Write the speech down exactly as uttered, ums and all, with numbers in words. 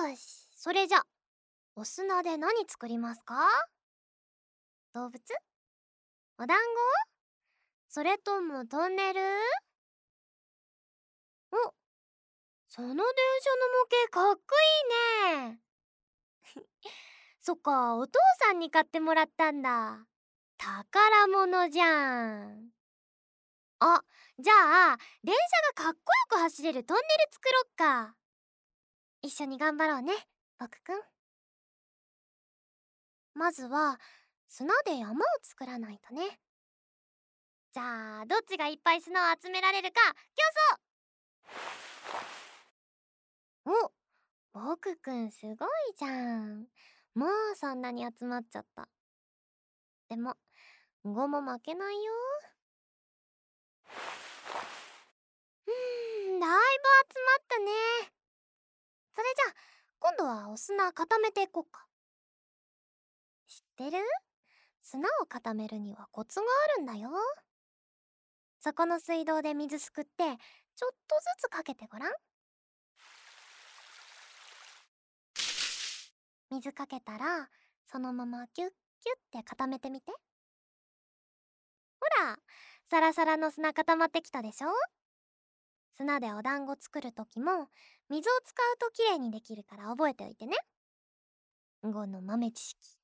ーし、それじゃお砂で何作りますか？動物？お団子？それともトンネル？お、その電車の模型かっこいいね。そっか、お父さんに買ってもらったんだ。宝物じゃん。あ、じゃあ電車がかっこよく走れるトンネル作ろっか。一緒に頑張ろうね、僕くん。まずは砂で山を作らないとね。じゃあどっちがいっぱい砂を集められるか競争。お、僕くんすごいじゃん。もうそんなに集まっちゃった。でもごも負けないよ。うーん、だいぶ集まったね。それじゃあ今度はお砂固めていこっか。知ってる？砂を固めるにはコツがあるんだよ。そこの水道で水すくってちょっとずつかけてごらん。水かけたらそのままキュッキュッって固めてみて。ほら、サラサラの砂固まってきたでしょ。砂でお団子作るときも水を使うときれいにできるから覚えておいてね。ごの豆知識。